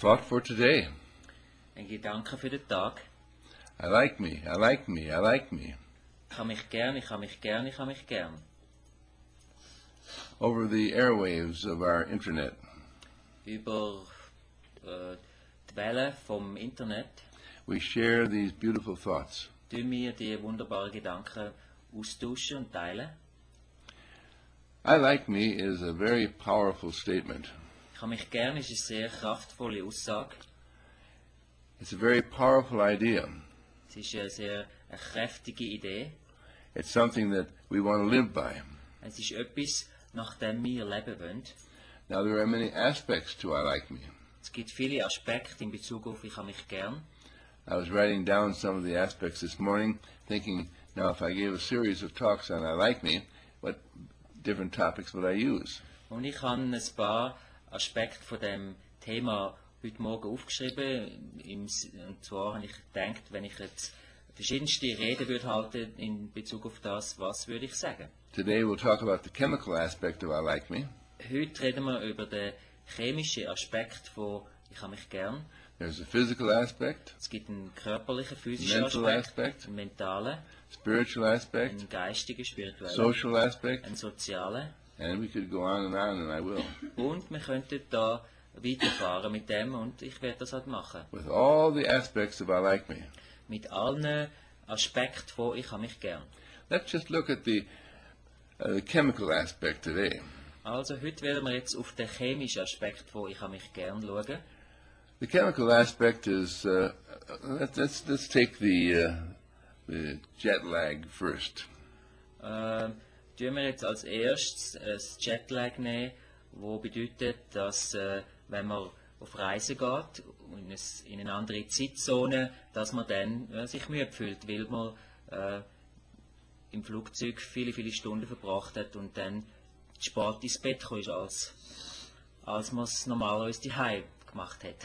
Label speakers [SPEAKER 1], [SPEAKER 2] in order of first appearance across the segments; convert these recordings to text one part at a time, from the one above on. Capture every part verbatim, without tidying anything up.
[SPEAKER 1] thought for today.
[SPEAKER 2] Ein Gedanke für den Tag.
[SPEAKER 1] I like me, I like me, I like me.
[SPEAKER 2] Ich habe mich gern, ich habe mich gern, ich habe mich gern.
[SPEAKER 1] Over the airwaves of our internet,
[SPEAKER 2] Über äh, die Welle vom Internet
[SPEAKER 1] we share these beautiful thoughts.
[SPEAKER 2] tun wir die wunderbaren Gedanken austauschen und teilen.
[SPEAKER 1] I like me is a very powerful statement.
[SPEAKER 2] Ich habe mich gern ist eine sehr kraftvolle Aussage.
[SPEAKER 1] It's a very powerful idea.
[SPEAKER 2] Es ist eine sehr eine kräftige Idee.
[SPEAKER 1] It's something that we want to live by.
[SPEAKER 2] Es ist etwas, nach dem wir leben wollen.
[SPEAKER 1] Now, there are many aspects to I like me.
[SPEAKER 2] Es gibt viele Aspekte in Bezug auf ich habe mich gern.
[SPEAKER 1] I was writing down some of the aspects this morning, thinking, now if I gave a series of talks on I like me, what different topics would I use?
[SPEAKER 2] Und ich habe ein paar Aspekte von dem Thema heute Morgen aufgeschrieben. Im, und zwar habe ich gedacht, wenn ich jetzt verschiedenste Reden würde halten in Bezug auf das, was würde ich sagen?
[SPEAKER 1] Today we'll talk about the chemical aspect of I like me.
[SPEAKER 2] Heute reden wir über den chemischen Aspekt von ich habe mich gern.
[SPEAKER 1] There's a physical aspect,
[SPEAKER 2] Es gibt einen körperlichen, physischen
[SPEAKER 1] mental
[SPEAKER 2] Aspekt,
[SPEAKER 1] aspect,
[SPEAKER 2] einen mentalen,
[SPEAKER 1] spiritual aspect,
[SPEAKER 2] einen geistigen, spirituellen,
[SPEAKER 1] social aspect,
[SPEAKER 2] einen sozialen.
[SPEAKER 1] and we could go on and on, and I will.
[SPEAKER 2] Und wir könnten da weiterfahren mit dem und ich werde das halt machen.
[SPEAKER 1] With all the aspects of I like me.
[SPEAKER 2] Mit allen Aspekten von ich habe mich gern.
[SPEAKER 1] Let's just look at the, uh, the chemical aspect today.
[SPEAKER 2] Also heute werden wir jetzt auf den chemischen Aspekt von ich habe mich gern schauen.
[SPEAKER 1] The chemical aspect is, uh, let's, let's, let's take the, uh, the jet lag first.
[SPEAKER 2] Ähm, tun wir jetzt als erstes ein Jetlag nehmen, wo bedeutet, dass äh, wenn man auf Reise geht in, ein, in eine andere Zeitzone, dass man dann äh, sich müde fühlt, weil man äh, im Flugzeug viele, viele Stunden verbracht hat und dann spät ins Bett gekommen ist, als, als man es normalerweise daheim gemacht hat.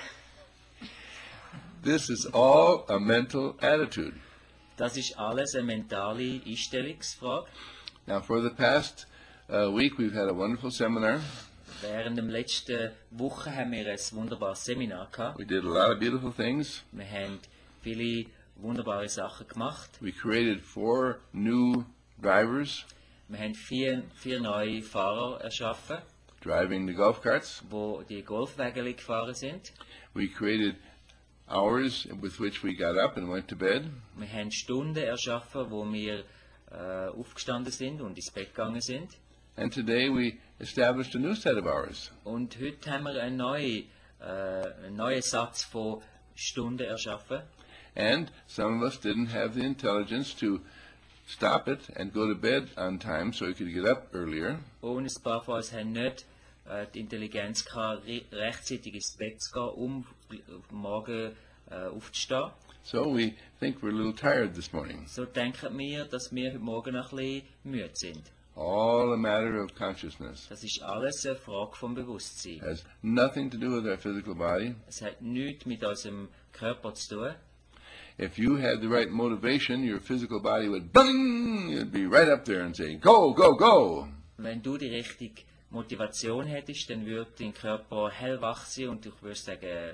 [SPEAKER 1] This is all a mental attitude.
[SPEAKER 2] Das ist alles eine mentale Einstellungsfrage.
[SPEAKER 1] Now, for the past uh, week, we've had a wonderful seminar.
[SPEAKER 2] Während der letzten Woche haben wir ein wunderbares Seminar gehabt.
[SPEAKER 1] We did a lot of beautiful things.
[SPEAKER 2] Wir haben viele wunderbare Sachen gemacht.
[SPEAKER 1] We created four new drivers
[SPEAKER 2] Wir haben vier, vier neue Fahrer erschaffen,
[SPEAKER 1] driving the golf carts.
[SPEAKER 2] die die Golfwägeli gefahren sind.
[SPEAKER 1] We created hours with which we got up and went to bed.
[SPEAKER 2] Wir haben Stunden erschaffen, wo wir äh, aufgestanden sind und ins Bett gegangen sind.
[SPEAKER 1] And today we established a new set of hours.
[SPEAKER 2] Und heute haben wir einen neuen, äh, einen neuen Satz von Stunden erschaffen.
[SPEAKER 1] And some of us didn't have the intelligence to stop it and go to bed on time so we could get up earlier.
[SPEAKER 2] Und ein paar von uns haben nicht äh, die Intelligenz gehabt, re rechtzeitig ins Bett zu gehen, um morgen äh, aufzustehen.
[SPEAKER 1] So we think we're a little tired this morning.
[SPEAKER 2] So denken wir, dass wir heute Morgen noch ein bisschen müde sind.
[SPEAKER 1] All a matter of consciousness.
[SPEAKER 2] Das ist alles eine Frage vom Bewusstsein.
[SPEAKER 1] Has nothing to do with our physical body.
[SPEAKER 2] Es hat nichts mit unserem Körper zu tun.
[SPEAKER 1] If you had the right motivation, your physical body would bing, you'd be right up there and say, go, go, go.
[SPEAKER 2] Wenn du die richtige Motivation hättest, dann würde dein Körper hellwach sein und ich würde sagen, äh,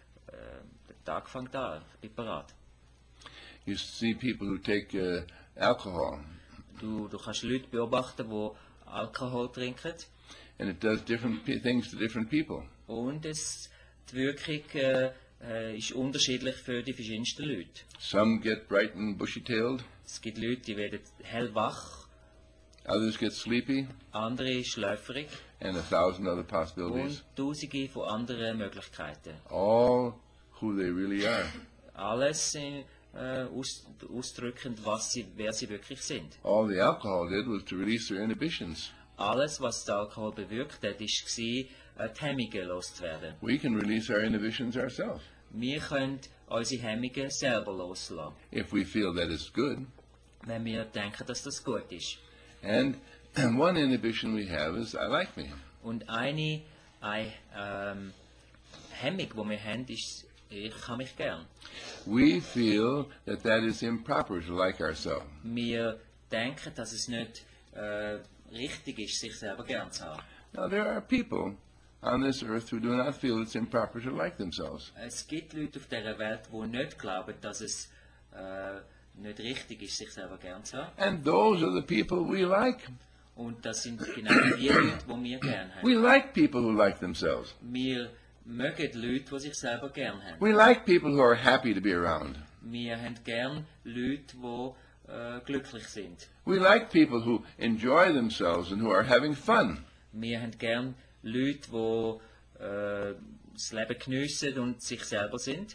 [SPEAKER 2] der Tag fängt an, ich bin bereit.
[SPEAKER 1] You see people who take uh, alcohol,
[SPEAKER 2] Du, du kannst Leute beobachten, die Alkohol trinken
[SPEAKER 1] and it does different p- things to different people.
[SPEAKER 2] und es, die Wirkung äh, äh, ist unterschiedlich für die verschiedensten Leute.
[SPEAKER 1] Some get bright and bushy-tailed,
[SPEAKER 2] Es gibt Leute, die werden hellwach,
[SPEAKER 1] others get sleepy,
[SPEAKER 2] andere schläfrig
[SPEAKER 1] and a thousand other
[SPEAKER 2] und
[SPEAKER 1] possibilities.
[SPEAKER 2] tausende von anderen Möglichkeiten.
[SPEAKER 1] All who they really are.
[SPEAKER 2] Alles äh, aus, ausdrückend, was sie, wer sie wirklich sind.
[SPEAKER 1] All the alcohol did was to release their inhibitions.
[SPEAKER 2] Alles, was der Alkohol bewirkt hat, war, äh, die Hemmungen loszuwerden.
[SPEAKER 1] We can release our inhibitions ourselves
[SPEAKER 2] Wir können unsere Hemmungen selber loslassen,
[SPEAKER 1] if we feel that it's good.
[SPEAKER 2] wenn wir denken, dass das gut ist.
[SPEAKER 1] And one inhibition we have is I like me.
[SPEAKER 2] Und eine, eine ähm, Hemmung, die wir haben, ist, ich habe mich gern.
[SPEAKER 1] We feel that that is improper to like ourselves.
[SPEAKER 2] Wir denken, dass es nicht äh, richtig ist, sich selber gern zu haben.
[SPEAKER 1] Now, there are people on this earth who do not feel it's improper to like themselves.
[SPEAKER 2] Es gibt Leute auf dieser Welt, die nicht glauben, dass es äh, nicht richtig ist, sich selber gern zu haben.
[SPEAKER 1] And those are the people we like.
[SPEAKER 2] Und das sind genau die Leute, die wir gern haben.
[SPEAKER 1] We like people who like themselves.
[SPEAKER 2] Wir mögen Leute, die sich selber gern haben.
[SPEAKER 1] We like people who are happy to be around.
[SPEAKER 2] Wir haben gern Leute, die äh, glücklich sind.
[SPEAKER 1] We like people who enjoy themselves and who are having fun.
[SPEAKER 2] Wir haben gern Leute, die äh, das Leben geniessen und sich selber sind.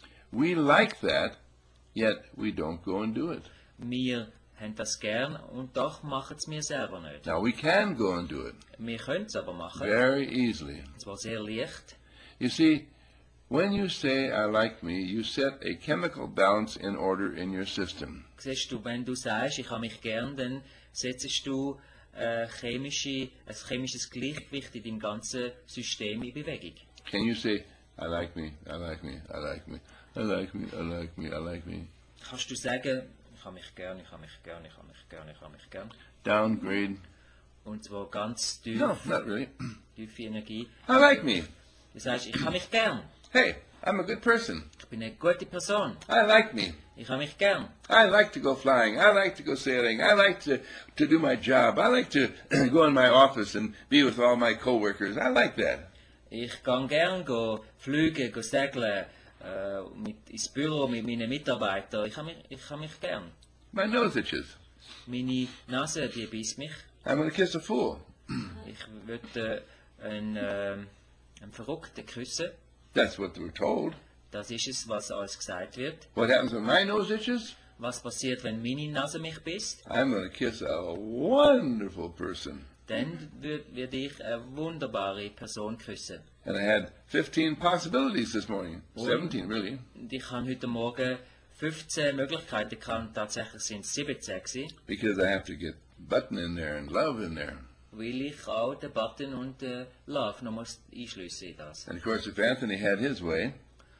[SPEAKER 1] We like that, yet we don't go and do it.
[SPEAKER 2] Wir haben das gern und doch machen es wir selber nicht.
[SPEAKER 1] Now we can go and do it
[SPEAKER 2] Wir können es aber machen.
[SPEAKER 1] very easily.
[SPEAKER 2] Es war sehr leicht.
[SPEAKER 1] You see, when you say I like me, you set a chemical balance in order in your system.
[SPEAKER 2] Siehst du, wenn du sagst, ich habe mich gern, dann setzt du äh, chemische, ein chemisches Gleichgewicht in deinem ganzen System in Bewegung.
[SPEAKER 1] Can you say I like me, I like me, I like me, I like me, I like me, I like me?
[SPEAKER 2] Kannst du sagen, ich habe mich gern, ich habe mich gern, ich habe mich gern, ich habe mich gern.
[SPEAKER 1] Downgrade?
[SPEAKER 2] Und zwar ganz tief,
[SPEAKER 1] No, not really.
[SPEAKER 2] tiefe Energie.
[SPEAKER 1] I like me.
[SPEAKER 2] Du sagst, ich habe mich gern,
[SPEAKER 1] Hey, I'm a good person.
[SPEAKER 2] ich bin eine gute Person,
[SPEAKER 1] I like me.
[SPEAKER 2] ich habe mich gern.
[SPEAKER 1] I like to go flying. I like to go sailing. I like to, to do my job. I like to go in my office and be with all my coworkers. I like that.
[SPEAKER 2] Ich kann gern go fliegen, go segeln, äh, mit, ins Büro mit meinen Mitarbeitern. Ich habe mich, ich habe mich gern.
[SPEAKER 1] My nose itches.
[SPEAKER 2] Meine Nase, die beißt mich.
[SPEAKER 1] I'm going to kiss a fool.
[SPEAKER 2] Ich würde äh, einen, äh, einen Verrückten küssen.
[SPEAKER 1] That's what we're told.
[SPEAKER 2] Das ist es, was alles gesagt wird.
[SPEAKER 1] What happens when my nose itches?
[SPEAKER 2] Was passiert, wenn meine Nase mich beißt?
[SPEAKER 1] I'm going to kiss a wonderful person.
[SPEAKER 2] Dann würde würd ich eine wunderbare Person küssen.
[SPEAKER 1] And I had fifteen possibilities this morning. seventeen, really.
[SPEAKER 2] Und ich habe heute Morgen fünfzehn Möglichkeiten gehabt, tatsächlich sind es siebzehn gewesen,
[SPEAKER 1] Because I have to get button in there and love in there.
[SPEAKER 2] weil ich auch den Button und den Love noch muss einschliessen in das.
[SPEAKER 1] And of course, if Anthony had his way,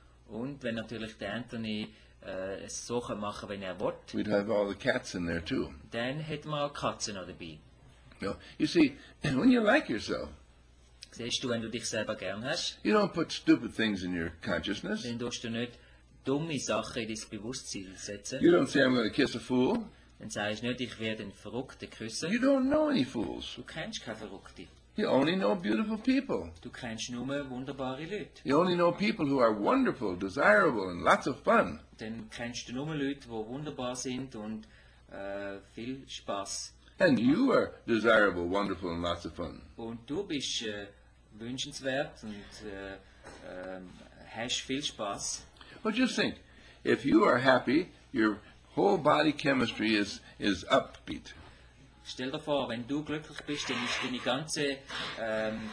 [SPEAKER 2] Und wenn natürlich der Anthony äh, es so machen kann, wenn er will,
[SPEAKER 1] we'd have all the cats in there too.
[SPEAKER 2] dann hätten wir auch Katzen noch dabei.
[SPEAKER 1] No, you see, when you like yourself,
[SPEAKER 2] Siehst du, wenn du dich selber gern hast,
[SPEAKER 1] you don't put stupid things in your consciousness.
[SPEAKER 2] dann tust du nicht dumme Sachen in dein Bewusstsein setzen.
[SPEAKER 1] You don't say, I'm going to kiss a fool.
[SPEAKER 2] Dann sagst du nicht, ich werde einen Verrückten
[SPEAKER 1] You
[SPEAKER 2] küssen.
[SPEAKER 1] don't know any fools.
[SPEAKER 2] Du kennst keine Verrückten.
[SPEAKER 1] You only know beautiful people.
[SPEAKER 2] Du kennst nur wunderbare Leute.
[SPEAKER 1] You only know people who are wonderful, desirable, and lots of fun.
[SPEAKER 2] Dann kennst du nur Leute, die wunderbar sind und äh, viel Spaß.
[SPEAKER 1] And you are desirable, wonderful, and lots of fun.
[SPEAKER 2] Und du bist äh, wünschenswert und äh, äh, hast viel Spaß.
[SPEAKER 1] But just think, if you are happy, your whole body chemistry is, is upbeat.
[SPEAKER 2] Stell dir vor, wenn du glücklich bist, dann ist deine ganze ähm,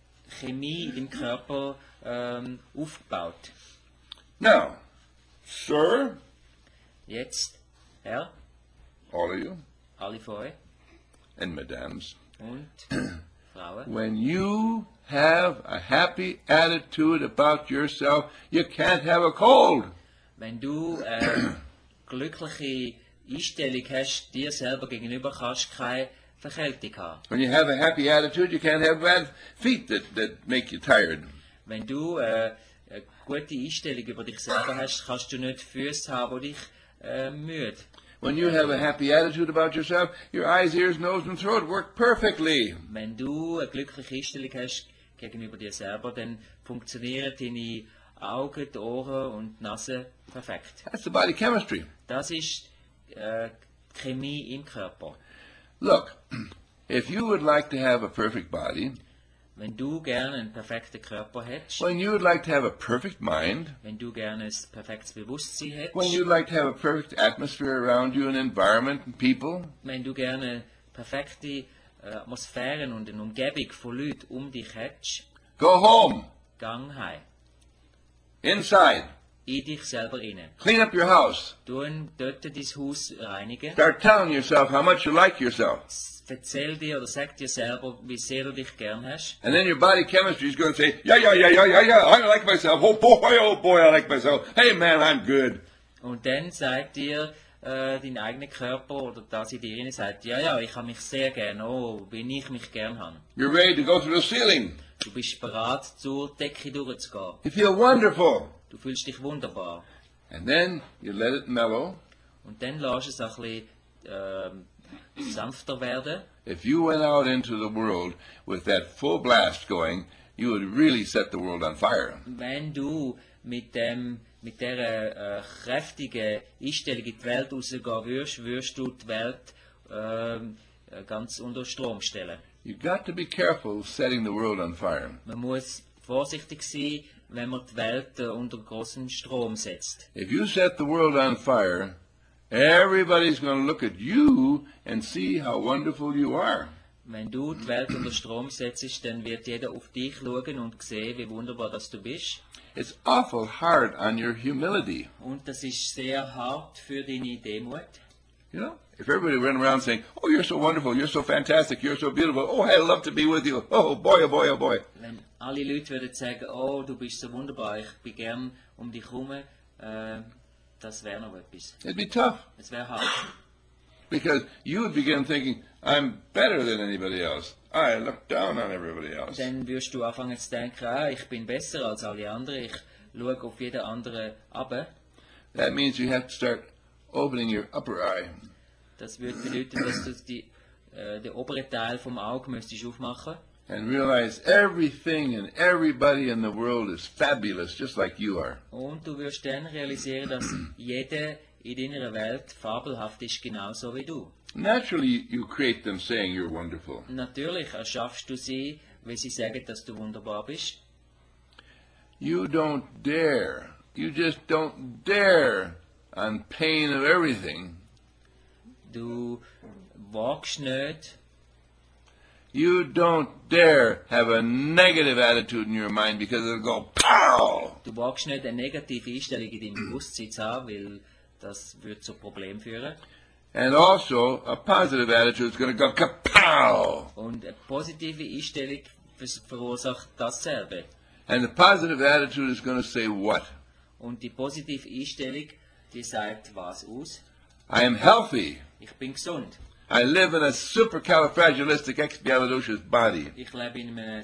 [SPEAKER 2] Chemie in deinem Körper ähm, aufgebaut.
[SPEAKER 1] Now, sir,
[SPEAKER 2] Jetzt, Herr,
[SPEAKER 1] all of you,
[SPEAKER 2] alle von euch
[SPEAKER 1] and madams,
[SPEAKER 2] und Frauen,
[SPEAKER 1] when you have a happy attitude about yourself, you can't have a cold.
[SPEAKER 2] wenn du äh, glückliche Einstellung hast, dir selber gegenüber, kannst du keine Verkältung haben.
[SPEAKER 1] When you have a happy attitude, you can't have bad feet that, that make you tired.
[SPEAKER 2] Wenn du äh, eine gute Einstellung über dich selber hast, kannst du nicht Füße haben, die dich äh, müde.
[SPEAKER 1] When you have a happy attitude about yourself, your eyes, ears, nose, and throat work perfectly.
[SPEAKER 2] Wenn du eine glückliche Einstellung hast gegenüber dir selber, dann funktionieren deine Augen, die Ohren und die Nase perfekt.
[SPEAKER 1] That's the body chemistry.
[SPEAKER 2] Das ist äh, die Chemie im Körper.
[SPEAKER 1] Look, if you would like to have a perfect body,
[SPEAKER 2] Wenn du gerne einen perfekten Körper hättest,
[SPEAKER 1] when you would like to have a perfect mind,
[SPEAKER 2] wenn du gerne ein perfektes Bewusstsein
[SPEAKER 1] when
[SPEAKER 2] hättest,
[SPEAKER 1] you'd like to have a perfect atmosphere around you, an environment and people,
[SPEAKER 2] wenn du gerne eine perfekte äh, Atmosphäre und eine Umgebung von Leuten um dich hättest,
[SPEAKER 1] go home,
[SPEAKER 2] gang heim.
[SPEAKER 1] inside,
[SPEAKER 2] In dich selber rein.
[SPEAKER 1] clean up your house,
[SPEAKER 2] Du dort dein Haus reinigen.
[SPEAKER 1] start telling yourself how much you like yourself.
[SPEAKER 2] Erzähl dir oder sag dir selber, wie sehr du dich gern hast.
[SPEAKER 1] And then your body chemistry is going to say, yeah, yeah, yeah, yeah, yeah, yeah, I like myself. Oh boy, oh boy, I like myself. Hey man, I'm good.
[SPEAKER 2] Und dann sagt dir äh, deinen eigenen Körper oder das in dir rein sagt, ja, ja, ich habe mich sehr gern, oh, wie ich mich gern habe.
[SPEAKER 1] You're ready to go through the ceiling.
[SPEAKER 2] Du bist bereit, zur Decke durchzugehen.
[SPEAKER 1] You feel wonderful.
[SPEAKER 2] Du fühlst dich wunderbar.
[SPEAKER 1] And then you let it mellow.
[SPEAKER 2] Und dann lässt es ein bisschen ähm, sanfter werden.
[SPEAKER 1] If you went out into the world with that full blast going, you would really set the world on fire.
[SPEAKER 2] Wenn du mit dem mit dieser äh, kräftigen Einstellung in die Welt rausgehen würdest, würdest du die Welt ähm, äh, ganz unter Strom stellen.
[SPEAKER 1] You've got to be careful setting the world on fire.
[SPEAKER 2] Man muss vorsichtig sein, wenn man die Welt äh, unter großen Strom setzt.
[SPEAKER 1] If you set the world on fire, everybody's going to look at you and see how wonderful you are.
[SPEAKER 2] Wenn du die Welt unter Strom setzt, dann wird jeder auf dich schauen und sehen, wie wunderbar dass du bist.
[SPEAKER 1] It's awful hard on your humility.
[SPEAKER 2] Und das ist sehr hart für deine Demut.
[SPEAKER 1] You know, if everybody ran around saying, "Oh, you're so wonderful, you're so fantastic, you're so beautiful. Oh, I love to be with you. Oh, boy, oh boy, oh boy."
[SPEAKER 2] Wenn alle Leute würden sagen, oh, du bist so wunderbar, ich bin gern um dich herum, äh, das wäre noch etwas.
[SPEAKER 1] It'd be tough
[SPEAKER 2] Es wäre hart.
[SPEAKER 1] because you would begin thinking, "I'm better than anybody else. I look down on everybody else."
[SPEAKER 2] Dann wirst du anfangen zu denken, ah, ich bin besser als alle anderen, ich schaue auf jeden anderen ab.
[SPEAKER 1] That means you have to start opening your upper eye.
[SPEAKER 2] Das würde bedeuten, dass du die, äh, den oberen Teil vom Auge müsstest aufmachen
[SPEAKER 1] And realize everything and everybody in the world is fabulous, just like you are.
[SPEAKER 2] und du wirst dann realisieren, dass jeder in deiner Welt fabelhaft ist, genauso wie du.
[SPEAKER 1] Naturally, you create them saying you're wonderful.
[SPEAKER 2] Natürlich erschaffst du sie, weil sie sagen, dass du wunderbar bist.
[SPEAKER 1] You don't dare, you just don't dare, on pain of everything,
[SPEAKER 2] Du wagst nicht,
[SPEAKER 1] you don't dare have a negative attitude in your mind because it'll go pow!
[SPEAKER 2] du wagst nicht eine negative Einstellung in deinem Bewusstsein zu haben, weil das würde zu Problemen führen.
[SPEAKER 1] And also, a positive attitude is going to go kapow!
[SPEAKER 2] Und eine positive Einstellung vers- verursacht dasselbe.
[SPEAKER 1] And the positive attitude is going to say what?
[SPEAKER 2] Und die positive Einstellung, die sagt was aus?
[SPEAKER 1] I am healthy.
[SPEAKER 2] Ich bin gesund.
[SPEAKER 1] I live in a supercalifragilisticexpialidocious body.
[SPEAKER 2] Ich lebe in einem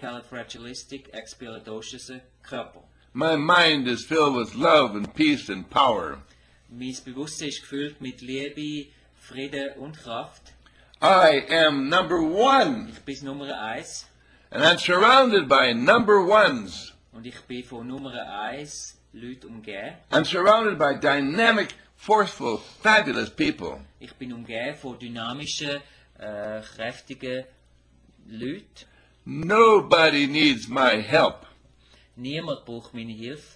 [SPEAKER 2] supercalifragilistic-expialidocious Körper.
[SPEAKER 1] My mind is filled with love and peace and power.
[SPEAKER 2] Mein Bewusstsein ist gefüllt mit Liebe, Frieden und Kraft.
[SPEAKER 1] I am number one.
[SPEAKER 2] Ich bin Nummer eins
[SPEAKER 1] And I'm surrounded by number ones.
[SPEAKER 2] und ich bin von Nummer eins Leuten umgeben.
[SPEAKER 1] I'm surrounded by dynamic, forceful, fabulous people.
[SPEAKER 2] Ich bin umgeben von dynamischen, äh, kräftigen Leuten.
[SPEAKER 1] Nobody needs my help.
[SPEAKER 2] Niemand braucht meine Hilfe.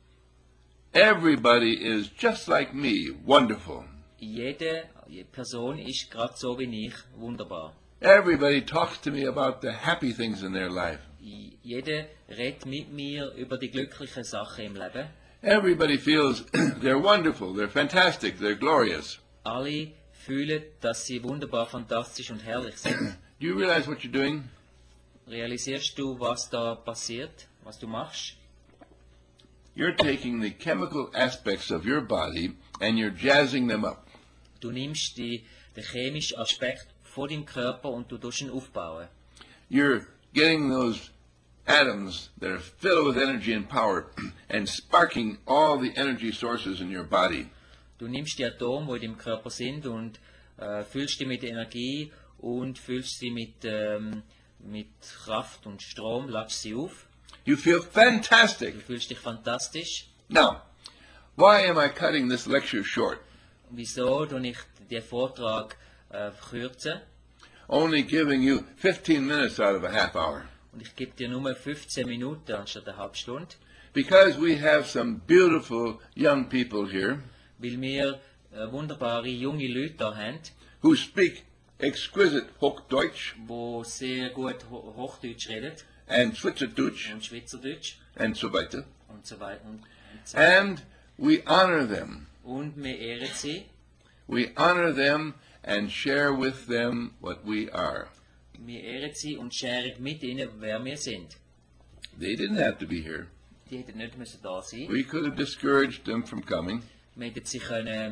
[SPEAKER 1] Everybody is just like me, wonderful.
[SPEAKER 2] Jede, jede Person ist gerade so wie ich, wunderbar.
[SPEAKER 1] Everybody talks to me about the happy things in their life.
[SPEAKER 2] J- Jeder redet mit mir über die glücklichen Sachen im Leben.
[SPEAKER 1] Everybody feels they're wonderful, they're fantastic, they're glorious.
[SPEAKER 2] Alle fühlen, dass sie wunderbar, fantastisch und herrlich sind.
[SPEAKER 1] Do you realize what you're doing?
[SPEAKER 2] Realisierst du, was da passiert, was du machst?
[SPEAKER 1] You're taking the chemical aspects of your body and you're jazzing them up.
[SPEAKER 2] Du nimmst die, den chemischen Aspekt von deinem Körper und du tust ihn aufbauen.
[SPEAKER 1] You're getting those atoms that are filled with energy and power and sparking all the energy sources in your body.
[SPEAKER 2] Du nimmst die Atome, die in deinem Körper sind, und äh, füllst die mit Energie und füllst sie mit, ähm, mit Kraft und Strom, ladst sie auf.
[SPEAKER 1] You feel fantastic.
[SPEAKER 2] Du fühlst dich fantastisch.
[SPEAKER 1] Now, why am I cutting this lecture short?
[SPEAKER 2] Wieso tue ich den Vortrag äh, kürzen?
[SPEAKER 1] Only giving you fifteen minutes out of a half hour.
[SPEAKER 2] Und ich gebe dir nur fünfzehn Minuten anstatt eine halbe Stunde,
[SPEAKER 1] Because we have some beautiful young people here
[SPEAKER 2] weil wir äh, wunderbare junge Leute da haben,
[SPEAKER 1] who speak exquisite Hochdeutsch
[SPEAKER 2] die sehr gut Ho Hochdeutsch reden
[SPEAKER 1] and Schweizerdeutsch
[SPEAKER 2] und Schweizerdeutsch
[SPEAKER 1] and so weiter.
[SPEAKER 2] und so weiter. Und, und, so.
[SPEAKER 1] And we honor them.
[SPEAKER 2] und wir ehren sie.
[SPEAKER 1] We honor them and share with them what we are.
[SPEAKER 2] Wir ehren sie und scheren mit ihnen, wer wir sind.
[SPEAKER 1] They didn't have to be here.
[SPEAKER 2] Die hätten nicht müssen da sein.
[SPEAKER 1] We could have discouraged them from coming.
[SPEAKER 2] Wir hätten sie können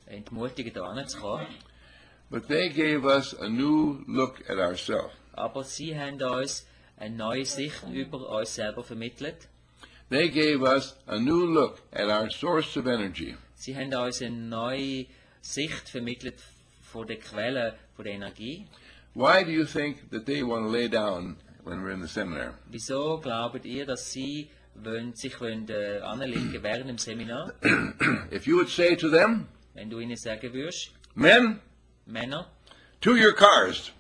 [SPEAKER 2] entmutigen, da hinzukommen.
[SPEAKER 1] But they gave us a new look at ourselves.
[SPEAKER 2] Aber sie haben uns eine neue Sicht über uns selber vermittelt.
[SPEAKER 1] They gave us a new look at our source of energy.
[SPEAKER 2] Sie haben uns eine neue Sicht vermittelt von der Quelle von der Energie.
[SPEAKER 1] Why do you think that they want to lay down when we're in the seminar?
[SPEAKER 2] Wieso glaubt ihr, dass sie wollen, sich wollen, äh, anlegen während dem Seminar?
[SPEAKER 1] If you would say to them,
[SPEAKER 2] Wenn du ihnen sagen würdest,
[SPEAKER 1] men,
[SPEAKER 2] Männer,
[SPEAKER 1] to your cars.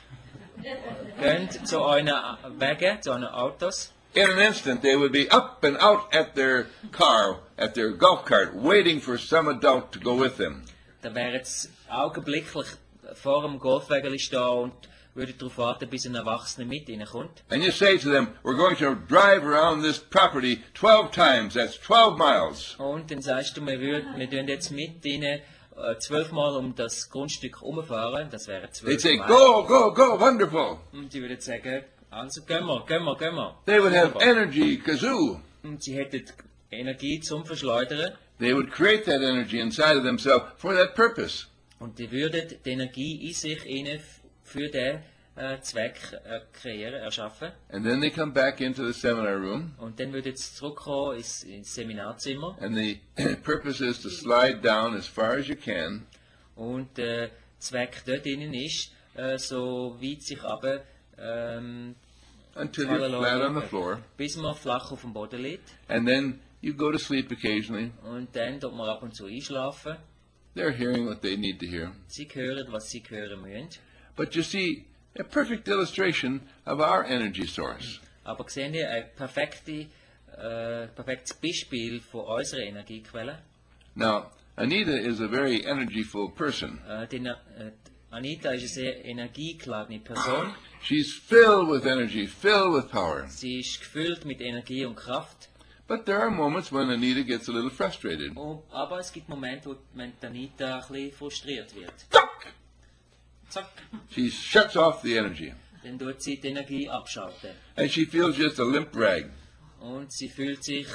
[SPEAKER 2] geht zu euren Wegen, zu euren Autos.
[SPEAKER 1] In an instant, they would be up and out at their car, at their golf cart, waiting for some adult to go with them.
[SPEAKER 2] Dann wären sie augenblicklich vor dem Golfwägel stehen und würden darauf warten, bis ein Erwachsener mit ihnen kommt.
[SPEAKER 1] And you say to them, we're going to drive around this property twelve times, that's twelve miles.
[SPEAKER 2] Und dann sagst du, wir, würden, wir tun jetzt mit ihnen äh, zwölfmal um das Grundstück herumfahren, das wären
[SPEAKER 1] They'd
[SPEAKER 2] zwölf
[SPEAKER 1] say,
[SPEAKER 2] Meilen.
[SPEAKER 1] go, go, go, wonderful.
[SPEAKER 2] Und sie würden sagen, also gehen wir, gehen wir, gehen wir.
[SPEAKER 1] They would have
[SPEAKER 2] Wunderbar.
[SPEAKER 1] energy kazoo.
[SPEAKER 2] Und sie hätten Energie zum Verschleudern
[SPEAKER 1] They would create that energy inside of themselves for that purpose.
[SPEAKER 2] und die würden die Energie in sich innen f- für den äh, Zweck äh, kreieren, erschaffen.
[SPEAKER 1] And then they come back into the seminar room,
[SPEAKER 2] Und dann würden sie zurückkommen ins, ins Seminarzimmer
[SPEAKER 1] and the purpose is to slide down as far as you can
[SPEAKER 2] und der Zweck dort innen ist, äh, so weit sich aber ähm,
[SPEAKER 1] until you're flat on the floor.
[SPEAKER 2] bis man flach auf dem Boden liegt.
[SPEAKER 1] And then you go to sleep occasionally.
[SPEAKER 2] Und dann tut man ab und zu einschlafen.
[SPEAKER 1] They're hearing what they need to hear.
[SPEAKER 2] Sie hören, was sie hören müssen.
[SPEAKER 1] But you see, a perfect illustration of our energy source.
[SPEAKER 2] Aber sehen Sie ein perfekte, äh, perfektes Beispiel von unserer Energiequelle?
[SPEAKER 1] Now, Anita is a very energyful person.
[SPEAKER 2] Äh, die, äh, Anita ist eine sehr energiegeladene Person.
[SPEAKER 1] She's filled with energy, filled with power.
[SPEAKER 2] Sie ist gefüllt mit Energie und Kraft.
[SPEAKER 1] But there are moments when Anita gets a little frustrated.
[SPEAKER 2] Oh, aber es gibt Momente, wo wenn die Anita ein bisschen frustriert wird.
[SPEAKER 1] Tuck!
[SPEAKER 2] Zack,
[SPEAKER 1] She shuts off the energy.
[SPEAKER 2] dann tut sie die Energie abschalten.
[SPEAKER 1] And she feels just a limp rag.
[SPEAKER 2] Und sie fühlt sich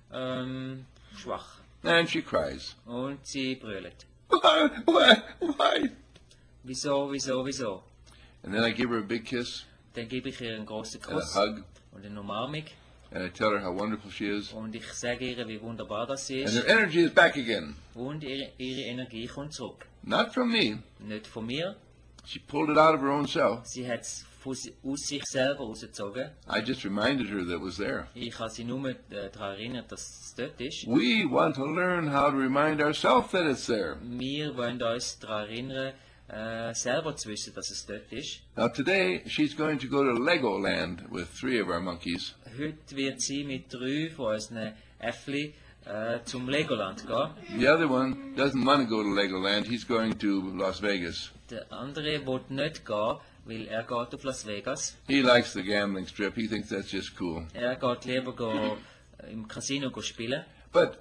[SPEAKER 2] ähm, schwach.
[SPEAKER 1] And she cries.
[SPEAKER 2] Und sie brüllt.
[SPEAKER 1] Why? Why? Why?
[SPEAKER 2] Wieso, wieso, wieso?
[SPEAKER 1] And then I give her a big kiss
[SPEAKER 2] Dann gebe ich ihr einen großen
[SPEAKER 1] and a
[SPEAKER 2] Kuss
[SPEAKER 1] hug.
[SPEAKER 2] und eine Umarmung.
[SPEAKER 1] And I tell her how wonderful she is.
[SPEAKER 2] Und ich sage ihr, wie wunderbar das sie
[SPEAKER 1] And
[SPEAKER 2] ist.
[SPEAKER 1] her energy is back again.
[SPEAKER 2] Und ihre, ihre Energie kommt zurück.
[SPEAKER 1] Not from me.
[SPEAKER 2] Nicht von mir.
[SPEAKER 1] She pulled it out of her own self.
[SPEAKER 2] Sie hat es aus sich selber rausgezogen.
[SPEAKER 1] I just reminded her that it was there.
[SPEAKER 2] Ich habe sie nur äh, daran erinnert, dass es dort ist.
[SPEAKER 1] We want to learn how to remind ourselves that it's there.
[SPEAKER 2] Wir wollen uns daran erinnern, äh, selber zu wissen, dass es dort ist.
[SPEAKER 1] Now today she's going to go to Legoland with three of our monkeys.
[SPEAKER 2] Heute wird sie mit drei von unseren Äffli äh, zum Legoland gehen.
[SPEAKER 1] The other one doesn't want to go to Legoland. He's going to Las Vegas.
[SPEAKER 2] Der andere will nicht gehen, weil er geht auf Las Vegas.
[SPEAKER 1] He likes the gambling strip. He thinks that's just cool.
[SPEAKER 2] Er geht lieber go, äh, im Casino go spielen.
[SPEAKER 1] But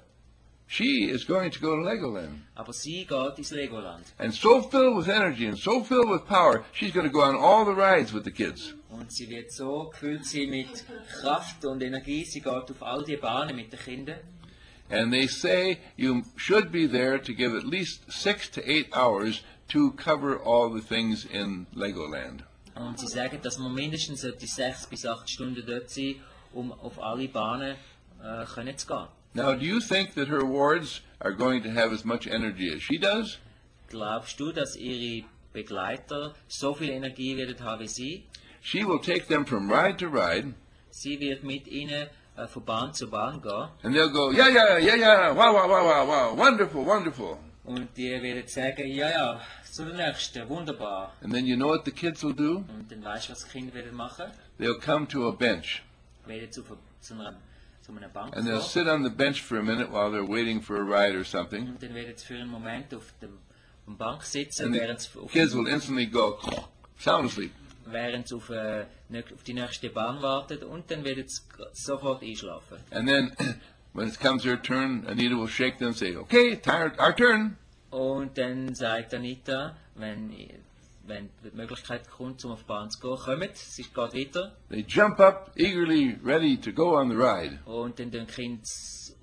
[SPEAKER 1] she is going to go to Legoland.
[SPEAKER 2] Aber sie geht ins Legoland.
[SPEAKER 1] And so filled with energy and so filled with power, she's going to go on all the rides with the kids.
[SPEAKER 2] Und sie wird so gefüllt sein mit Kraft und Energie. Sie geht auf all die Bahnen mit den Kindern.
[SPEAKER 1] And they say you should be there to give at least six to eight hours to cover all the things in Legoland.
[SPEAKER 2] Und sie sagen, dass man mindestens sollte sechs bis acht Stunden dort sein, um auf alle Bahnen äh, können zu gehen.
[SPEAKER 1] Now, do you think that her wards are going to have as much energy as she does?
[SPEAKER 2] Glaubst du, dass ihre Begleiter so viel Energie werden haben wie sie?
[SPEAKER 1] She will take them from ride to ride,
[SPEAKER 2] Sie wird mit ihnen äh, von Bahn zu Bahn gehen.
[SPEAKER 1] and they'll go, yeah, yeah, yeah, yeah, wow, wow, wow, wow, wow, wonderful, wonderful.
[SPEAKER 2] Und die werden sagen, ja, ja, zu der nächsten, wunderbar.
[SPEAKER 1] And then you know what the kids will do?
[SPEAKER 2] Und dann weißt du, was die Kinder werden machen?
[SPEAKER 1] They'll come to a bench,
[SPEAKER 2] Werden zu, zu, einer, zu einer Bank
[SPEAKER 1] and they'll
[SPEAKER 2] gehen.
[SPEAKER 1] sit on the bench for a minute while they're waiting for a ride or something.
[SPEAKER 2] Und dann werden sie für einen Moment auf der auf der Bank sitzen,
[SPEAKER 1] And
[SPEAKER 2] während
[SPEAKER 1] the
[SPEAKER 2] sie auf,
[SPEAKER 1] kids will instantly go, sound asleep.
[SPEAKER 2] während sie auf, äh, nö- auf die nächste Bahn warten und dann werden sie g- sofort einschlafen.
[SPEAKER 1] And then when it comes their turn, Anita will shake them and say, okay, tired, our turn.
[SPEAKER 2] Und dann sagt Anita, wenn, wenn die Möglichkeit kommt, um auf die Bahn zu gehen, kommt, sie geht weiter
[SPEAKER 1] They jump up, eagerly ready to go on the ride.
[SPEAKER 2] und dann den Kind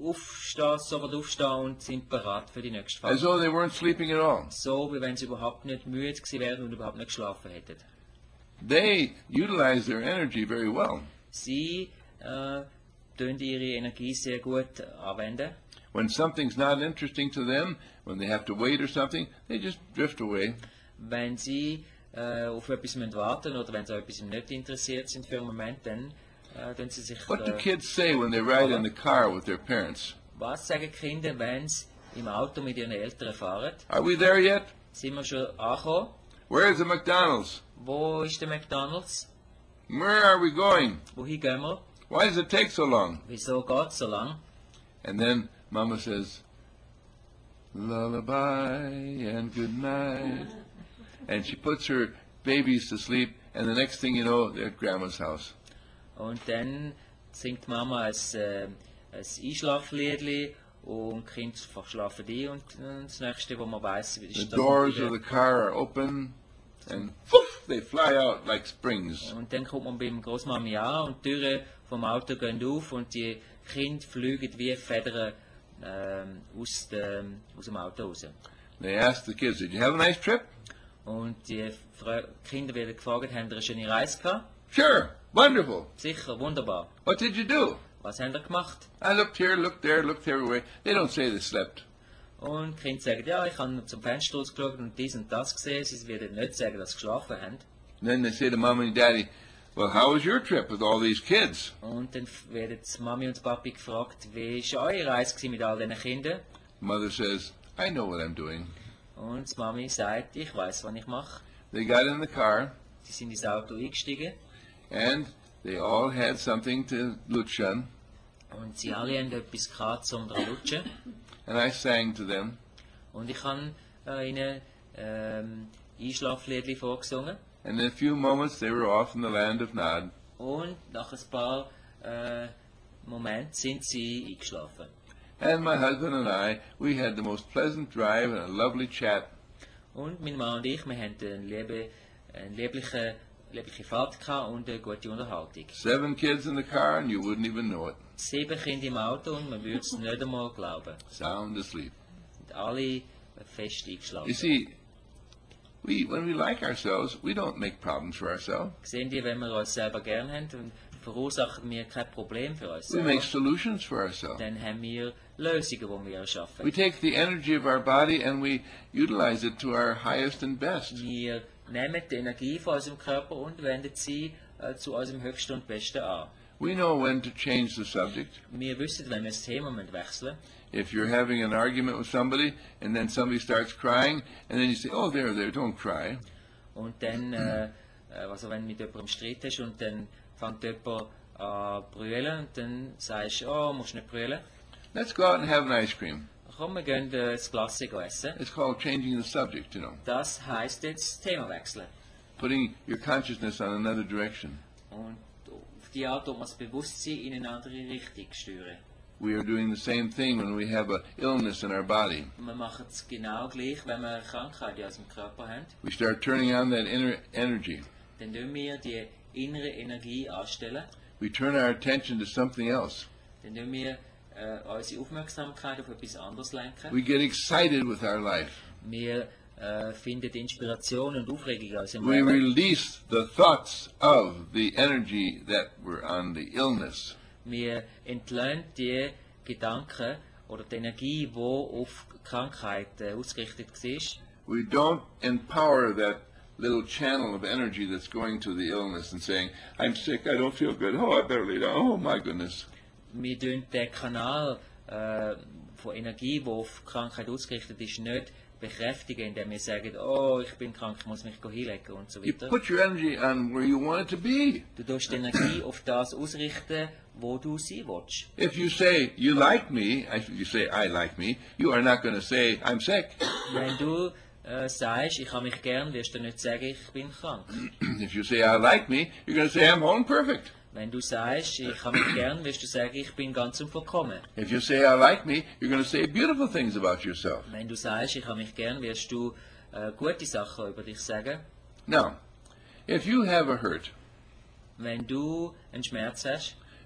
[SPEAKER 2] aufstehen, sofort aufstehen und sind bereit für die nächste
[SPEAKER 1] as
[SPEAKER 2] Phase.
[SPEAKER 1] though they weren't sleeping at all.
[SPEAKER 2] So, wie wenn sie überhaupt nicht müde gewesen wären und überhaupt nicht geschlafen hätten.
[SPEAKER 1] They utilize their energy very well.
[SPEAKER 2] Sie äh, tun ihre Energie sehr gut anwenden.
[SPEAKER 1] When something's not interesting to them, when they have to wait or something, they just drift away.
[SPEAKER 2] Wenn sie äh, auf etwas müssen warten oder wenn sie an etwas nicht interessiert sind für einen Moment, dann äh, tun sie sich...
[SPEAKER 1] What do
[SPEAKER 2] Äh,
[SPEAKER 1] kids say when they ride in the car with their parents?
[SPEAKER 2] was sagen die Kinder, wenn sie im Auto mit ihren Eltern fahren?
[SPEAKER 1] Are we there yet?
[SPEAKER 2] Sind wir schon angekommen?
[SPEAKER 1] Where is the McDonald's?
[SPEAKER 2] Wo ist der McDonald's?
[SPEAKER 1] Where are we going?
[SPEAKER 2] Wohin gehen wir?
[SPEAKER 1] Why does it take so long?
[SPEAKER 2] Wieso geht es so lang?
[SPEAKER 1] And then Mama says, lullaby and good night. And she puts her babies to sleep, and the next thing you know, they're at Grandma's house.
[SPEAKER 2] Und dann singt Mama ein, äh, ein Einschlafliedli und die Kinder verschlafen ein und äh, das nächste, wo man weiß,
[SPEAKER 1] The
[SPEAKER 2] ist
[SPEAKER 1] doors
[SPEAKER 2] das
[SPEAKER 1] of the car are open, and poof, they fly out like springs.
[SPEAKER 2] Und dann kommt man beim Großmami an und die Türen vom Auto gehen auf und die Kinder fliegen wie Federn ähm, aus, dem, aus dem Auto raus.
[SPEAKER 1] They ask the kids, did you have a nice trip?
[SPEAKER 2] Und die Fra- Kinder werden gefragt, haben sie eine schöne Reise gehabt?
[SPEAKER 1] Sure, wonderful.
[SPEAKER 2] Sicher, wunderbar.
[SPEAKER 1] What did you do?
[SPEAKER 2] Was haben sie gemacht?
[SPEAKER 1] I looked here, looked there, looked everywhere. They don't say they slept.
[SPEAKER 2] Und die Kinder sagen, ja, ich habe zum Fenster rausgeschaut und dies und das gesehen. Sie werden nicht sagen, dass sie geschlafen haben.
[SPEAKER 1] And then they say to Mom and Daddy, well, how was your trip with all these kids?
[SPEAKER 2] Und dann f- werden die Mami und die Papi gefragt, wie war eure Reise gewesen mit all diesen Kindern?
[SPEAKER 1] Mother says, I know what I'm doing.
[SPEAKER 2] Und die Mami sagt, ich weiß, was ich mache.
[SPEAKER 1] They got in the car,
[SPEAKER 2] Sie sind ins Auto eingestiegen
[SPEAKER 1] and they all had something to lutschen,
[SPEAKER 2] und sie alle haben etwas gehabt, um dran zu lutschen.
[SPEAKER 1] and I sang to them.
[SPEAKER 2] Und ich habe äh, ihnen ähm, Einschlafliedli vorgesungen.
[SPEAKER 1] And in a few moments, they were off in the land of Nod.
[SPEAKER 2] Und nach ein paar äh, Momenten sind sie eingeschlafen.
[SPEAKER 1] And my husband and I, we had the most pleasant drive and a lovely chat.
[SPEAKER 2] Und mein Mann und ich, wir hatten eine, liebe, eine liebliche, liebliche Fahrt gehabt und eine gute Unterhaltung.
[SPEAKER 1] Seven kids in the car, and you wouldn't even know it.
[SPEAKER 2] Sieben Kinder im Auto und man würde es nicht einmal glauben.
[SPEAKER 1] Sound asleep.
[SPEAKER 2] Und alle fest
[SPEAKER 1] You
[SPEAKER 2] eingeschlafen.
[SPEAKER 1] see, we when we like ourselves, we don't make problems for ourselves.
[SPEAKER 2] Sehen die, wenn wir uns selber gern haben, dann verursachen wir kein Problem für uns
[SPEAKER 1] We make
[SPEAKER 2] selber.
[SPEAKER 1] solutions for ourselves.
[SPEAKER 2] Dann haben wir Lösungen, die wir erschaffen.
[SPEAKER 1] We take the energy of our body and we utilize it to our highest and best.
[SPEAKER 2] Wir nehmen die Energie von unserem Körper und wenden sie äh, zu unserem Höchsten und Besten an.
[SPEAKER 1] We know when to change the subject.
[SPEAKER 2] Wir wissen, wenn wir das Thema müssen wechseln
[SPEAKER 1] If you're having an argument with somebody and then somebody starts crying and then you say, oh, there, there, don't cry.
[SPEAKER 2] und dann, äh, äh, also wenn du mit jemandem Streit hast und dann fängt jemand an zu brüllen und dann sagst du, oh, musst nicht brüllen.
[SPEAKER 1] Let's go out and have an ice cream.
[SPEAKER 2] Komm, wir gehen äh, das Glas essen.
[SPEAKER 1] It's called changing the subject, you know,
[SPEAKER 2] Das heisst jetzt das Thema wechseln.
[SPEAKER 1] putting your consciousness on another direction.
[SPEAKER 2] Und auf die Art, ob man das Bewusstsein in eine andere Richtung steuern.
[SPEAKER 1] We are doing the same thing when we have a illness in our body.
[SPEAKER 2] Wir machen es genau gleich, wenn wir eine Krankheit in unserem Körper haben.
[SPEAKER 1] We start turning on that inner energy.
[SPEAKER 2] Dann tun wir die innere Energie anstellen.
[SPEAKER 1] We turn our attention to something else.
[SPEAKER 2] Dann tun wir äh, unsere Aufmerksamkeit auf etwas anderes lenken.
[SPEAKER 1] We get excited with our life.
[SPEAKER 2] Wir äh, finden Inspiration und Aufregung aus dem
[SPEAKER 1] We
[SPEAKER 2] Leben.
[SPEAKER 1] release the thoughts of the energy that were on the illness.
[SPEAKER 2] Wir entlöhnen die Gedanken oder die Energie, die auf Krankheit äh, ausgerichtet war.
[SPEAKER 1] We don't empower that little channel of energy that's going to the illness and saying, I'm sick, I don't feel good, oh, I better lay down, oh my goodness.
[SPEAKER 2] Wir tun den Kanal äh, von Energie, der auf Krankheit ausgerichtet ist, nicht bekräftigen, indem wir sagen, oh, ich bin krank, ich muss mich hinlegen und so
[SPEAKER 1] You
[SPEAKER 2] weiter.
[SPEAKER 1] put your energy on where you want it to be.
[SPEAKER 2] Du tust die Energie auf das ausrichten, wo du sein willst.
[SPEAKER 1] If you say, you like me, if you say, I like me, you are not going to say, I'm sick.
[SPEAKER 2] Wenn du äh, sagst, ich habe mich gern, wirst du nicht sagen, ich bin krank.
[SPEAKER 1] If you say, I like me, you're going to say, I'm home perfect.
[SPEAKER 2] Wenn du sagst, ich habe mich gern, wirst du sagen, ich bin ganz und vollkommen.
[SPEAKER 1] If you say, I like me, you're going to say beautiful things about yourself.
[SPEAKER 2] Wenn du sagst, ich habe mich gern, wirst du äh, gute Sachen über dich sagen.
[SPEAKER 1] Now, if you have a hurt,
[SPEAKER 2] Wenn du einen Schmerz hast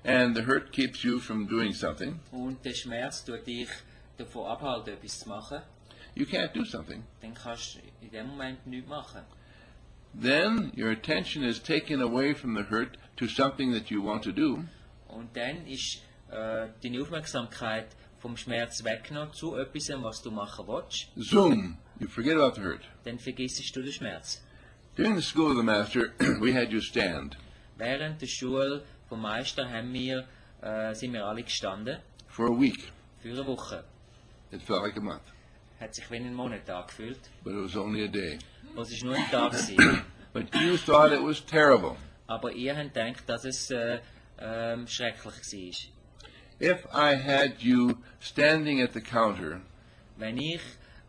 [SPEAKER 1] and the hurt keeps you from doing something,
[SPEAKER 2] und der Schmerz tut dich davon abhalten, etwas zu machen,
[SPEAKER 1] you can't do something.
[SPEAKER 2] dann kannst du in dem Moment nichts machen.
[SPEAKER 1] Then your attention is taken away from the hurt to something that you want to do,
[SPEAKER 2] Und dann ist äh, deine Aufmerksamkeit vom Schmerz weggenommen zu etwas, was du machen willst.
[SPEAKER 1] zoom, you forget about the hurt.
[SPEAKER 2] Dann vergisst du den Schmerz.
[SPEAKER 1] During the school of the master, we had you stand
[SPEAKER 2] Während der Schule vom Meister haben wir, äh, sind wir alle gestanden
[SPEAKER 1] for a week.
[SPEAKER 2] für eine Woche.
[SPEAKER 1] It felt like a month,
[SPEAKER 2] Hat sich wie ein Monat angefühlt.
[SPEAKER 1] but it was only a day.
[SPEAKER 2] Es war nur ein Tag. Gewesen.
[SPEAKER 1] But you thought it was terrible.
[SPEAKER 2] Aber ihr habt gedacht, dass es äh, ähm, schrecklich war.
[SPEAKER 1] If I had you standing at the counter
[SPEAKER 2] Wenn ich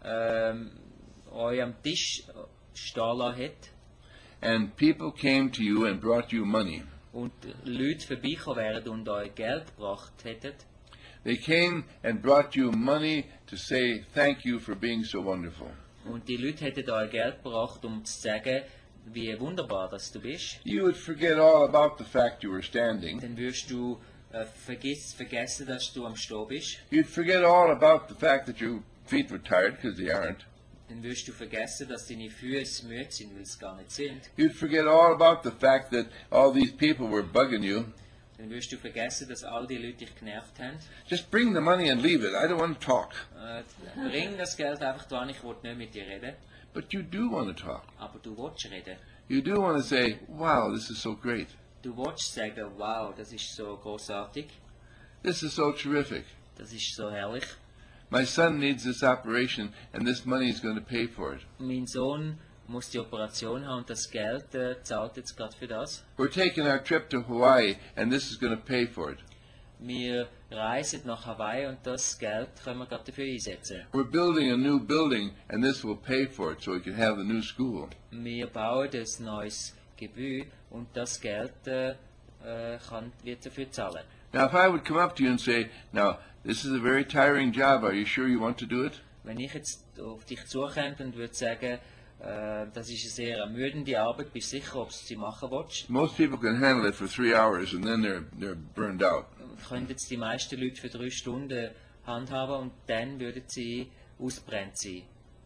[SPEAKER 2] ähm, euch am Tisch stehen lassen hätte
[SPEAKER 1] and people came to you and brought you money,
[SPEAKER 2] und Leute vorbeikommen wären und euch Geld gebracht hätten,
[SPEAKER 1] they came and brought you money to say thank you for being so wonderful.
[SPEAKER 2] und die Leute hätten euch Geld gebracht, um zu sagen, wie wunderbar dass du bist,
[SPEAKER 1] You would forget all about the fact you were standing.
[SPEAKER 2] dann wirst du äh, vergiss, vergessen, dass du am Stehen bist.
[SPEAKER 1] You'd forget all about the fact that your feet were tired, because they aren't.
[SPEAKER 2] Dann wirst du vergessen, dass deine Füße müde sind, weil sie gar nicht sind.
[SPEAKER 1] You'd forget all about the fact that all these people were bugging you.
[SPEAKER 2] Dann wirst du vergessen, dass all die Leute dich genervt haben.
[SPEAKER 1] Just bring the money and leave it. I don't want to talk.
[SPEAKER 2] Äh, bring das Geld einfach da, ich will nicht mit dir reden.
[SPEAKER 1] But you do want to talk.
[SPEAKER 2] Aber du willst reden.
[SPEAKER 1] You do want to say, wow, this is so great.
[SPEAKER 2] Du willst sagen, wow, das ist so großartig,
[SPEAKER 1] This is so terrific.
[SPEAKER 2] das ist so herrlich.
[SPEAKER 1] My son needs this operation, and this money is going to pay for it.
[SPEAKER 2] Mein Sohn muss die Operation haben und das Geld äh, zahlt jetzt gerade für das.
[SPEAKER 1] We're taking our trip to Hawaii, and this is going to pay for it.
[SPEAKER 2] Wir reisen nach Hawaii und das Geld können wir gerade dafür einsetzen.
[SPEAKER 1] We're building a new building, and this will pay for it so we can have the new school.
[SPEAKER 2] Wir bauen ein neues Gebäude und das Geld äh, äh, kann, wird dafür zahlen.
[SPEAKER 1] Now, if I would come up to you and say, now, this is a very tiring job, are you sure you want to do it?
[SPEAKER 2] Wenn ich jetzt auf dich zukomme und würde sagen, äh, das ist eine sehr ermüdende Arbeit, bist du sicher, ob du sie machen willst?
[SPEAKER 1] Most people can handle it for three hours, and then they're, they're burned out.
[SPEAKER 2] Können jetzt die meisten Leute für drei Stunden handhaben und dann würden sie ausbrennt sein.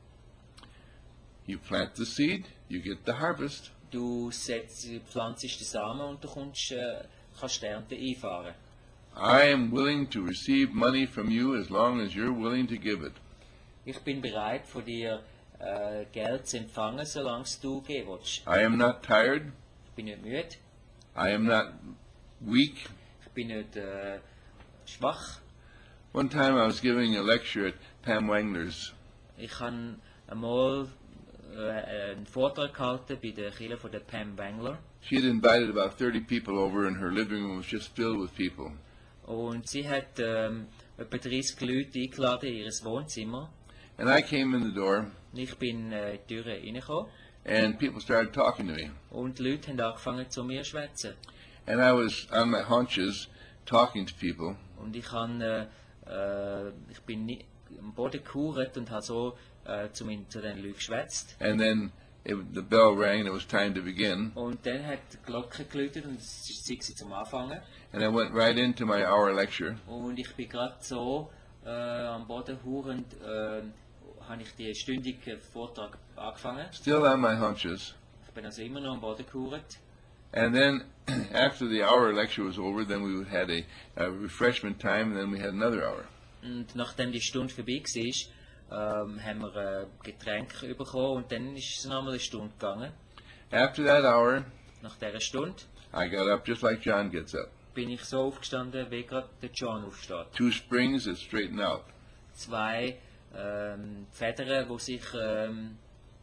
[SPEAKER 1] You plant the seed, you get the harvest.
[SPEAKER 2] Du setzt, pflanzt den Samen und du kommst, äh, kannst die Ernte einfahren.
[SPEAKER 1] I am willing to receive money from you as long as you're willing to give it.
[SPEAKER 2] Ich bin bereit, von dir äh, Geld zu empfangen, solange du geben willst.
[SPEAKER 1] I am not tired.
[SPEAKER 2] Ich bin nicht müde,
[SPEAKER 1] I am not weak.
[SPEAKER 2] ich bin nicht äh, schwach.
[SPEAKER 1] One time I was giving a lecture at Pam Wangler's.
[SPEAKER 2] Ich habe einmal äh, einen Vortrag gehalten bei der Kirche von der Pam Wangler.
[SPEAKER 1] She had invited about thirty people over, and her living room was just filled with people.
[SPEAKER 2] Und sie hat ähm, etwa dreißig Leute eingeladen in ihr Wohnzimmer.
[SPEAKER 1] And I came in the door,
[SPEAKER 2] Und ich bin äh, in die Tür reingekommen.
[SPEAKER 1] and people started talking to me.
[SPEAKER 2] Und die Leute haben angefangen zu mir zu schwätzen.
[SPEAKER 1] And I was on my haunches talking to people.
[SPEAKER 2] Und ich, habe, äh, äh, ich bin ni- am Boden gehauert und habe so äh, zu, min- zu den Leuten geschwätzt.
[SPEAKER 1] And then it, the bell rang, and it was time to begin.
[SPEAKER 2] Und dann hat die Glocke geläutet und es ist Zeit gewesen zum Anfangen.
[SPEAKER 1] And I went right into my hour lecture.
[SPEAKER 2] Und ich bin gerade so äh, am Boden hauernd, äh, habe ich den stündigen Vortrag angefangen.
[SPEAKER 1] Still on my haunches.
[SPEAKER 2] Ich bin also immer noch am Boden gehauert.
[SPEAKER 1] And then after the hour lecture was over, then we had a, a refreshment time, and then we had another hour.
[SPEAKER 2] Und nachdem die Stunde vorbei war, ähm, haben wir äh, Getränke bekommen und dann ist es nochmal eine Stunde gegangen.
[SPEAKER 1] After that hour,
[SPEAKER 2] Nach dieser Stunde
[SPEAKER 1] I got up just like John gets up.
[SPEAKER 2] bin ich so aufgestanden, wie gerade der John aufsteht.
[SPEAKER 1] Two springs that straighten out.
[SPEAKER 2] Zwei ähm, Federn, die sich ähm,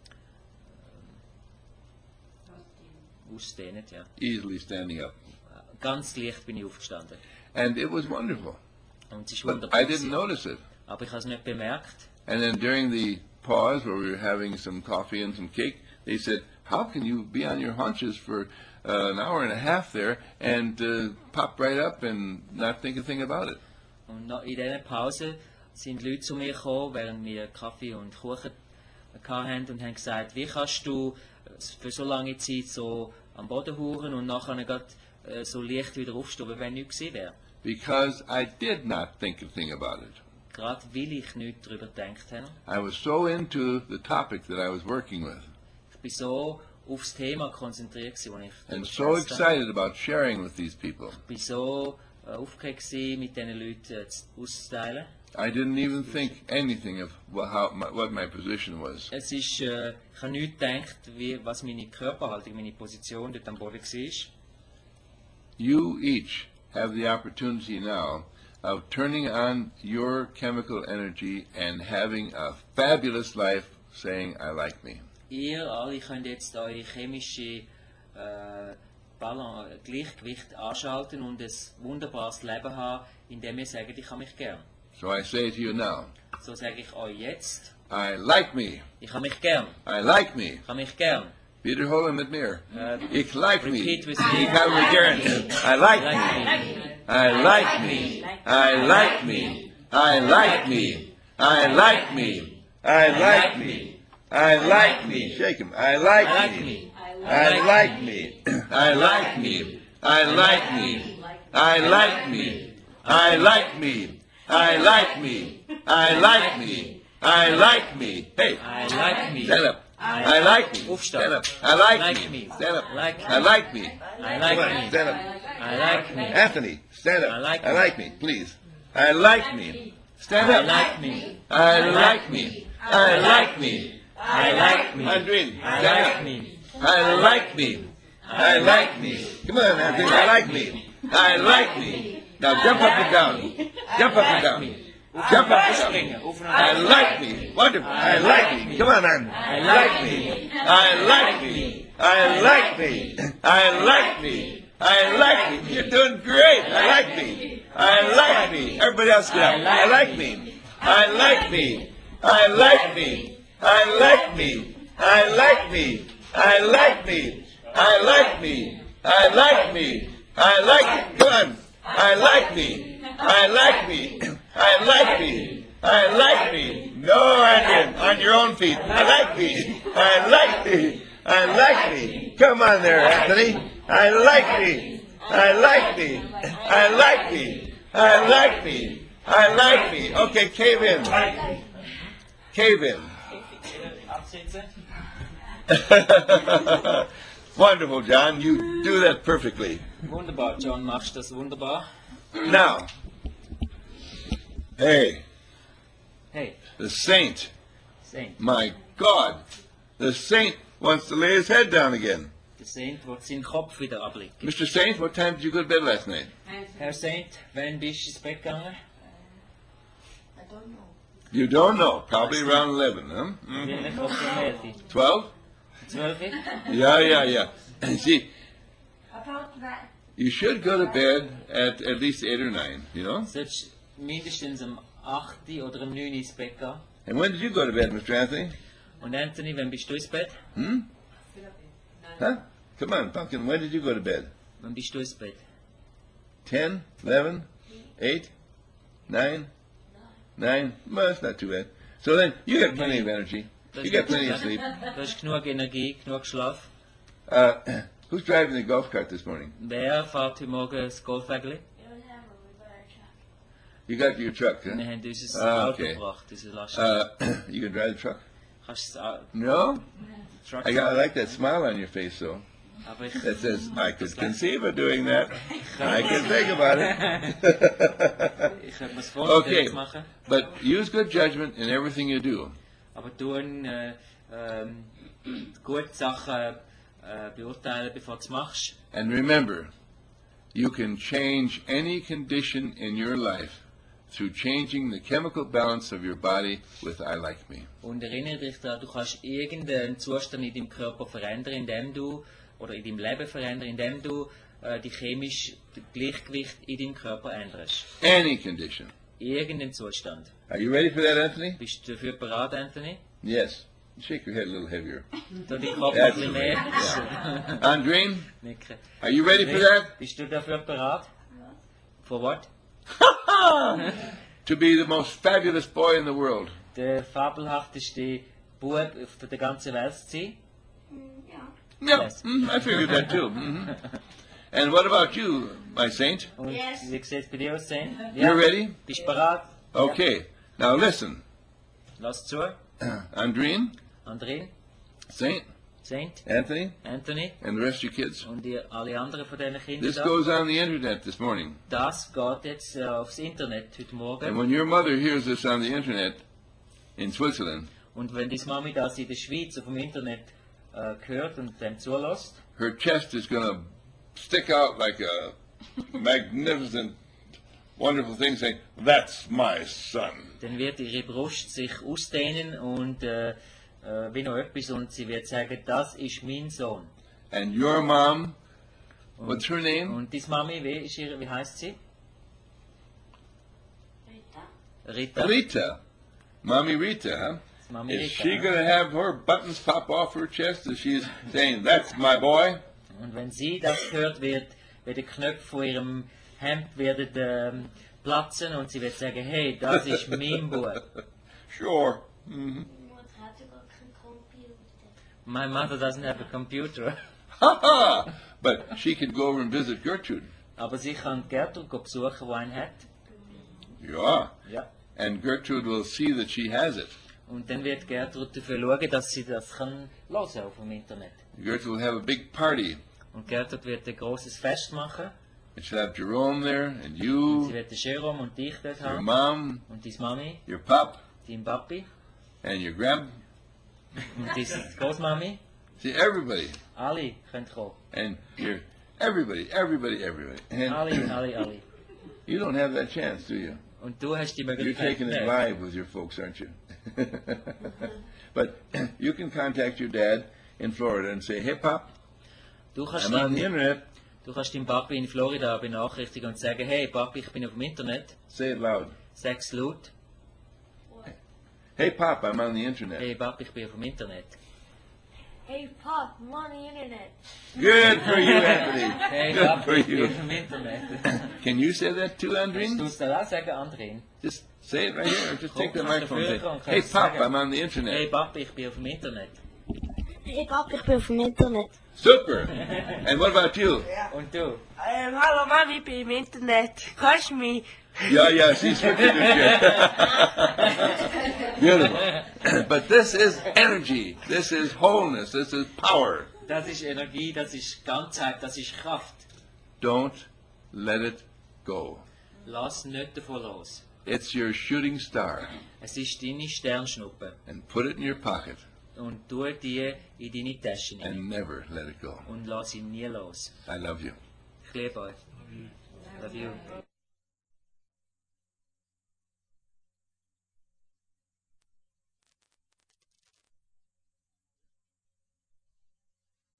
[SPEAKER 2] ausdehnen. Ja.
[SPEAKER 1] Easily standing up.
[SPEAKER 2] Ganz leicht bin ich aufgestanden.
[SPEAKER 1] And it was wonderful.
[SPEAKER 2] Und es ist
[SPEAKER 1] But
[SPEAKER 2] wunderbar.
[SPEAKER 1] I didn't
[SPEAKER 2] gewesen.
[SPEAKER 1] notice it.
[SPEAKER 2] Aber ich habe es nicht bemerkt.
[SPEAKER 1] And then during the pause where we were having some coffee and some cake, they said, how can you be on your haunches for uh, an hour and a half there and uh, pop right up and not think a thing about it?
[SPEAKER 2] Und noch in dieser Pause sind Leute zu mir gekommen, während wir Kaffee und Kuchen hatten und haben gesagt, wie kannst du für so lange Zeit so am Boden hauchen und nachher gerade äh, so leicht wieder aufstehen, wie wenn nichts gewesen wäre.
[SPEAKER 1] Because I did not think a thing about it.
[SPEAKER 2] Gerade weil ich nichts darüber gedacht habe.
[SPEAKER 1] I was so into the topic that I was working with,
[SPEAKER 2] Ich bin so aufs Thema konzentriert gewesen, als ich
[SPEAKER 1] and
[SPEAKER 2] darüber
[SPEAKER 1] so
[SPEAKER 2] geschwätzt habe.
[SPEAKER 1] excited about sharing with these people.
[SPEAKER 2] Ich bin so äh, aufgeregt gewesen, mit diesen Leuten äh, zu- auszuteilen.
[SPEAKER 1] I didn't even think anything of wha- how, my, what my position was.
[SPEAKER 2] Es ist, äh, ich habe nicht gedacht, wie, was meine Körperhaltung, meine Position dort am Boden war.
[SPEAKER 1] You each have the opportunity now of turning on your chemical energy and having a fabulous life saying, I like me.
[SPEAKER 2] Ihr alle könnt jetzt eure chemische äh, Balance, Gleichgewicht anschalten und ein wunderbares Leben haben, indem ihr sagt, ich habe mich gern.
[SPEAKER 1] So I say to you now,
[SPEAKER 2] So sage ich euch jetzt,
[SPEAKER 1] I like me.
[SPEAKER 2] ich habe mich gern.
[SPEAKER 1] I like me.
[SPEAKER 2] Ich habe mich gern.
[SPEAKER 1] Wiederholen mit mir.
[SPEAKER 2] Äh,
[SPEAKER 1] Ich like me.
[SPEAKER 2] repeat with me.
[SPEAKER 1] Ich habe mich gern. I like
[SPEAKER 2] Like
[SPEAKER 1] me.
[SPEAKER 2] me.
[SPEAKER 1] I like me. I like me. I like me. I like me. I like me. I like me. Shake him. I
[SPEAKER 2] I
[SPEAKER 1] like
[SPEAKER 2] like
[SPEAKER 1] me.
[SPEAKER 2] me.
[SPEAKER 1] I like me. I like me. I like me. I like me. I like me. I like me. I like me. I like me. Hey,
[SPEAKER 2] I like me.
[SPEAKER 1] stand up. I like me.
[SPEAKER 2] Aufstehen.
[SPEAKER 1] Stand up. I like
[SPEAKER 2] Like
[SPEAKER 1] me.
[SPEAKER 2] me.
[SPEAKER 1] Stand up.
[SPEAKER 2] Like
[SPEAKER 1] I
[SPEAKER 2] me.
[SPEAKER 1] like me.
[SPEAKER 2] I like
[SPEAKER 1] Come on,
[SPEAKER 2] me.
[SPEAKER 1] stand up.
[SPEAKER 2] I like me.
[SPEAKER 1] Anthony, stand up.
[SPEAKER 2] I like
[SPEAKER 1] I
[SPEAKER 2] me.
[SPEAKER 1] like me, please. I like me. Stand
[SPEAKER 2] I
[SPEAKER 1] up.
[SPEAKER 2] like me.
[SPEAKER 1] I like me. I like me.
[SPEAKER 2] I like me.
[SPEAKER 1] Andreen,
[SPEAKER 2] I
[SPEAKER 1] stand
[SPEAKER 2] like
[SPEAKER 1] up.
[SPEAKER 2] me.
[SPEAKER 1] I like me. I like me. Come on, Anthony. I like me. I like me. Now jump up and down. Jump up and down. Jump up and
[SPEAKER 2] Springen.
[SPEAKER 1] down.
[SPEAKER 2] Auf und
[SPEAKER 1] I
[SPEAKER 2] ab.
[SPEAKER 1] like me. Wonderful. I like me. Come on, man. I like me. I like me. I like me. I like me. I like me. You're doing great. I like me. I like me. Everybody else get up. I like me. I like me. I like me. I like me. I like me. I like me. I like me. I like me. I like. Come on. I like me. I like me. I like me. I like me. No, Andrew, on your own feet. I like me. I like me. I like me. Come on there, Anthony. I like me. I like me. I like me. I like me. I like me. Okay, cave in. Cave in.
[SPEAKER 2] Absitzen.
[SPEAKER 1] Wonderful, John. You do that perfectly.
[SPEAKER 2] Wunderbar, John, machst das wunderbar.
[SPEAKER 1] Now, hey,
[SPEAKER 2] Hey,
[SPEAKER 1] the saint,
[SPEAKER 2] Saint.
[SPEAKER 1] my God, the saint wants to lay his head down again.
[SPEAKER 2] Der Saint wird seinen Kopf wieder ablegen.
[SPEAKER 1] Mister Saint, what time did you go to bed last night?
[SPEAKER 2] Herr Saint, wann bist du ins Bett gegangen?
[SPEAKER 3] I don't know.
[SPEAKER 1] You don't know. Probably around eleven, huh? Mhm.
[SPEAKER 2] Vielleicht auf der elf.
[SPEAKER 1] twelve?
[SPEAKER 2] zwölf?
[SPEAKER 1] Yeah, yeah, yeah. See,
[SPEAKER 3] About that,
[SPEAKER 1] you should go to bed at at least eight or nine, you know?
[SPEAKER 2] Solltest mindestens um acht oder um neun ins Bett gehen.
[SPEAKER 1] And when did you go to bed, Mister Anthony?
[SPEAKER 2] Und Anthony, wann bist du ins Bett?
[SPEAKER 1] Hmm? Huh? Come on, Pumpkin, when did you go to bed?
[SPEAKER 2] Wann bist du ins Bett?
[SPEAKER 1] ten, eleven, eight, nine, nine? Well, that's not too bad. So then, you got plenty of energy. You got plenty of sleep.
[SPEAKER 2] Du hast genug Energie, genug Schlaf.
[SPEAKER 1] Uh, who's driving the golf cart this morning?
[SPEAKER 2] Wer fährt heute Morgen das Golfwägeli?
[SPEAKER 3] you don't have a reverse.
[SPEAKER 1] You got your truck,
[SPEAKER 2] Wir
[SPEAKER 1] huh?
[SPEAKER 2] haben unser
[SPEAKER 1] Ah,
[SPEAKER 2] Auto
[SPEAKER 1] okay.
[SPEAKER 2] gebracht, unser Last.
[SPEAKER 1] Uh, you can drive the truck?
[SPEAKER 2] Kannst du das Au-
[SPEAKER 1] No?
[SPEAKER 2] Truck
[SPEAKER 1] I, got, I like that smile on your face, though.
[SPEAKER 2] Aber ich,
[SPEAKER 1] That says, I could conceive of doing that. I can think about it.
[SPEAKER 2] ich könnte mir das vorstellen
[SPEAKER 1] Okay.
[SPEAKER 2] zu machen.
[SPEAKER 1] But use good judgment in everything you do.
[SPEAKER 2] Aber tun äh, ähm, gute Sachen äh, beurteilen, bevor du es machst.
[SPEAKER 1] And remember, you can change any condition in your life through changing the chemical balance of your body with I like me.
[SPEAKER 2] Und erinnere dich daran, du kannst irgendeinen Zustand in deinem Körper verändern, indem du, oder in deinem Leben verändern, indem du äh, die chemische Gleichgewicht in deinem Körper änderst.
[SPEAKER 1] Any condition.
[SPEAKER 2] Irgendeinen Zustand.
[SPEAKER 1] Are you ready for that, Anthony?
[SPEAKER 2] Bist du dafür bereit, Anthony?
[SPEAKER 1] Yes. Shake your head a little heavier.
[SPEAKER 2] Du deinen Kopf ein
[SPEAKER 1] That's
[SPEAKER 2] bisschen
[SPEAKER 1] right.
[SPEAKER 2] mehr.
[SPEAKER 1] Andreen,
[SPEAKER 2] Nicken.
[SPEAKER 1] are you ready for that?
[SPEAKER 2] Bist du dafür bereit? For what?
[SPEAKER 1] To be the most fabulous boy in the world.
[SPEAKER 2] Der fabelhafteste Bub auf der ganzen Welt zu sein?
[SPEAKER 3] Mm, yeah.
[SPEAKER 1] Yeah,
[SPEAKER 2] Yes.
[SPEAKER 1] mhm, I figured that too. Mhm. And what about you, my saint?
[SPEAKER 2] Und
[SPEAKER 3] Yes.
[SPEAKER 2] wie sieht es bei dir aus, Saint?
[SPEAKER 1] You're ready?
[SPEAKER 2] Bist du bereit?
[SPEAKER 1] Okay. Now listen.
[SPEAKER 2] Lass zu.
[SPEAKER 1] Andreen,
[SPEAKER 2] Andrin,
[SPEAKER 1] Saint,
[SPEAKER 2] Saint,
[SPEAKER 1] Anthony,
[SPEAKER 2] Anthony
[SPEAKER 1] and the rest of your kids.
[SPEAKER 2] und die, alle anderen von diesen Kindern
[SPEAKER 1] This
[SPEAKER 2] da.
[SPEAKER 1] goes on the internet this morning.
[SPEAKER 2] Das geht jetzt äh, aufs Internet heute
[SPEAKER 1] And
[SPEAKER 2] Morgen.
[SPEAKER 1] when your mother hears this on the internet in Switzerland,
[SPEAKER 2] Und wenn deine Mami das in der Schweiz auf dem Internet äh, hört und dem zulässt,
[SPEAKER 1] her chest is going to stick out like a magnificent, wonderful thing saying, "That's my son."
[SPEAKER 2] dann wird ihre Brust sich ausdehnen und äh, äh, wie noch etwas und sie wird sagen, das ist mein Sohn.
[SPEAKER 1] And your mom, what's her name?
[SPEAKER 2] Und deine Mami, wie, ist ihre, wie heißt sie?
[SPEAKER 3] Rita.
[SPEAKER 2] Rita.
[SPEAKER 1] Rita. Mommy Rita, huh?
[SPEAKER 2] Das Mami
[SPEAKER 1] Is
[SPEAKER 2] Rita.
[SPEAKER 1] she
[SPEAKER 2] ja.
[SPEAKER 1] going to have her buttons pop off her chest as she's saying, "That's my boy"?
[SPEAKER 2] Und wenn sie das hört, wird, wird der Knopf von ihrem Hemd werden, ähm, platzen und sie wird sagen, hey, das ist mein Bub.
[SPEAKER 1] Sure. hmm
[SPEAKER 3] What had to go can computer.
[SPEAKER 2] My mother doesn't have a computer.
[SPEAKER 1] Ha ha! But she could go over and visit Gertrude.
[SPEAKER 2] Aber sie kann Gertrud go besuchen, die einen hat.
[SPEAKER 1] Yeah.
[SPEAKER 2] Ja.
[SPEAKER 1] And Gertrude will see that she has it.
[SPEAKER 2] Und dann wird Gertrud dafür schauen, dass sie das kann hören auf dem Internet.
[SPEAKER 1] Gertrude will have a big party.
[SPEAKER 2] Und Gertrud wird ein großes Fest machen.
[SPEAKER 1] And she'll have Jerome there, and
[SPEAKER 2] Und sie
[SPEAKER 1] you,
[SPEAKER 2] wird den Jerome und dich dort
[SPEAKER 1] your
[SPEAKER 2] haben.
[SPEAKER 1] mom,
[SPEAKER 2] Und deine Mami,
[SPEAKER 1] your pop,
[SPEAKER 2] dein Papi
[SPEAKER 1] and your grand.
[SPEAKER 2] und deine Großmami.
[SPEAKER 1] See, everybody.
[SPEAKER 2] Alle können kommen.
[SPEAKER 1] And your everybody, everybody, everybody. And
[SPEAKER 2] Alle, alle, alle.
[SPEAKER 1] you don't have that chance, do you?
[SPEAKER 2] Und du hast die
[SPEAKER 1] You're
[SPEAKER 2] Möglichkeit
[SPEAKER 1] taking it
[SPEAKER 2] nicht.
[SPEAKER 1] live with your folks, aren't you? But you can contact your dad in Florida and say, "Hey, Pop,
[SPEAKER 2] Du kannst,
[SPEAKER 1] I'm on the
[SPEAKER 2] deinen,
[SPEAKER 1] internet."
[SPEAKER 2] du kannst deinen Papi in Florida benachrichtigen und sagen, hey Papi, ich bin auf dem Internet.
[SPEAKER 1] Say it loud.
[SPEAKER 2] Sag's laut.
[SPEAKER 1] Hey, Pop, I'm on the internet.
[SPEAKER 2] Hey Papi, ich bin auf dem Internet.
[SPEAKER 3] Hey Pop, I'm on the internet.
[SPEAKER 1] Good for you, Anthony.
[SPEAKER 2] Hey
[SPEAKER 1] Good
[SPEAKER 2] Papi,
[SPEAKER 1] for
[SPEAKER 2] ich bin
[SPEAKER 1] you.
[SPEAKER 2] auf dem Internet.
[SPEAKER 1] Can you say that too,
[SPEAKER 2] Du
[SPEAKER 1] Andreen?
[SPEAKER 2] musst das auch sagen, Andrin.
[SPEAKER 1] Just say it right here. Or just take the
[SPEAKER 2] Komm, kannst
[SPEAKER 1] microphone.
[SPEAKER 2] dafür
[SPEAKER 1] Say,
[SPEAKER 2] kommen,
[SPEAKER 1] "Hey,
[SPEAKER 2] kannst
[SPEAKER 1] Pop,
[SPEAKER 2] sagen.
[SPEAKER 1] I'm on the
[SPEAKER 2] Hey
[SPEAKER 1] internet."
[SPEAKER 2] Papi, ich bin auf dem Internet.
[SPEAKER 3] Hey Pop, ich bin auf dem Internet.
[SPEAKER 1] Super. And what about you?
[SPEAKER 2] Und du?
[SPEAKER 4] Ähm, hallo Mami, ich bin im Internet. Kannst du mich?
[SPEAKER 1] Yeah, yeah, she's switching her shit. Beautiful. But this is energy. This is wholeness. This is power.
[SPEAKER 2] Das ist Energie, das ist Ganzheit, das ist Kraft.
[SPEAKER 1] Don't let it go.
[SPEAKER 2] Lass nicht davon los.
[SPEAKER 1] It's your shooting star.
[SPEAKER 2] Es ist deine Sternschnuppe.
[SPEAKER 1] And put it in your pocket
[SPEAKER 2] Und tu die in deine Tasche rein.
[SPEAKER 1] and never let it go.
[SPEAKER 2] Und lass ihn nie los.
[SPEAKER 1] I love you.
[SPEAKER 2] Ich liebe euch. Love you.